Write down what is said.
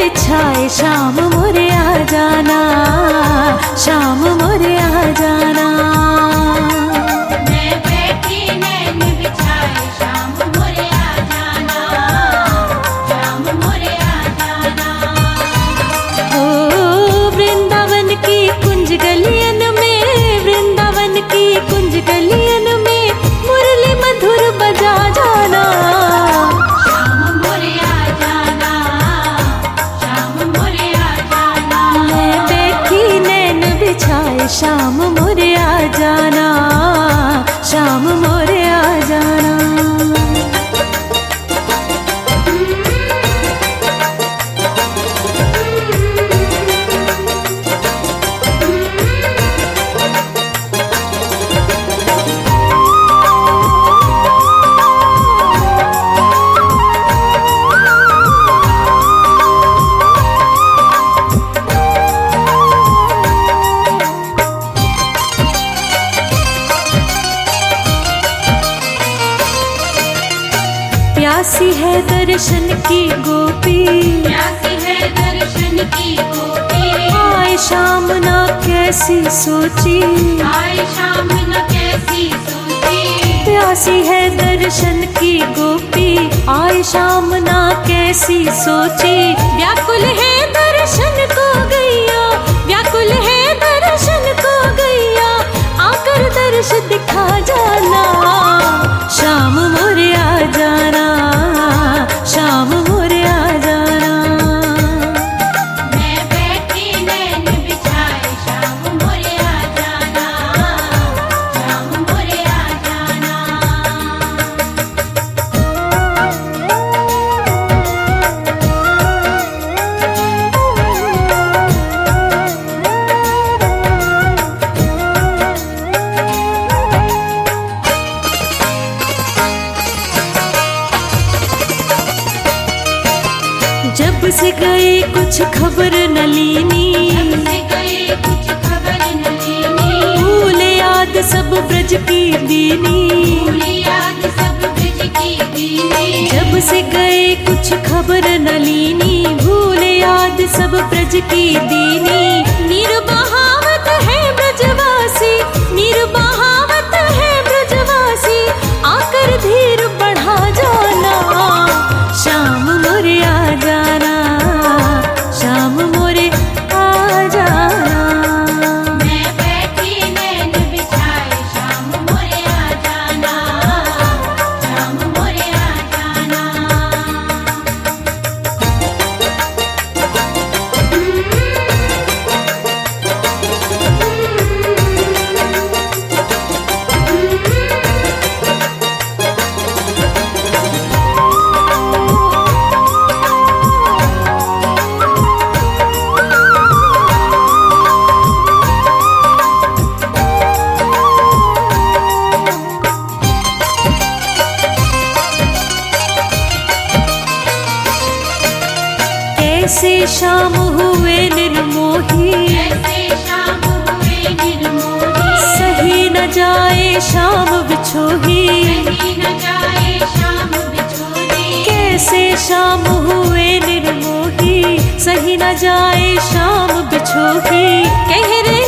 बिछाए शाम मोरे आ जाना, शाम मोरे आ जाना। मैं बैठी नैन बिछाए शाम मोरे आ जाना, शाम मोरे आ जाना। ओ वृंदावन की कुंज गलियन में, वृंदावन की कुंज गलियन में मुरली मधुर बजा जाना। शाम मोरे आ जाना, शाम मोरे आ जाना। मैं बैठी नैन बिछाए शाम मोरे आ जाना, शाम मोरे आ जाना। प्यासी है दर्शन की गोपी, प्यासी है दर्शन की गोपी। आए शाम ना कैसी सोची, आए शाम न कैसी सोची। प्यासी है दर्शन की गोपी, आए शाम ना कैसी सोची। व्याकुल है दर्शन को गैया, व्याकुल है दर्शन को गैया, आकर दर्श दिखा जाना। शाम मोरे आ जाना, शाम मोरे आ जाना। मैं बैठी नैन बिछाए शाम मोरे आ जाना, शाम मोरे आ जाना। जब से गए कुछ खबर न लीनी, से गए कुछ खबर न लेनी। भूले याद सब ब्रज की दीनी। भूली याद सब ब्रज की दीनी। जब से गए कुछ खबर न लीनी, भूले याद सब ब्रज की दीनी। नीर बहावत है ब्रजवासी, नीर बहावत है ब्रजवासी, आकर धीर बढ़ा जाना। शाम मोरे आ जाना, शाम मोरे आ जाना। मैं बैठी नैन बिछाए शाम मोरे आ जाना, शाम मोरे आ जाना। कैसे शाम हुए निर्मोही, ऐसे शाम हुए निर्मोही। सही न जाए शाम बिछोही। कहीं न जाए शाम बिछोही। कैसे शाम हुए निर्मोही, सही न जाए शाम बिछोही। कह रहे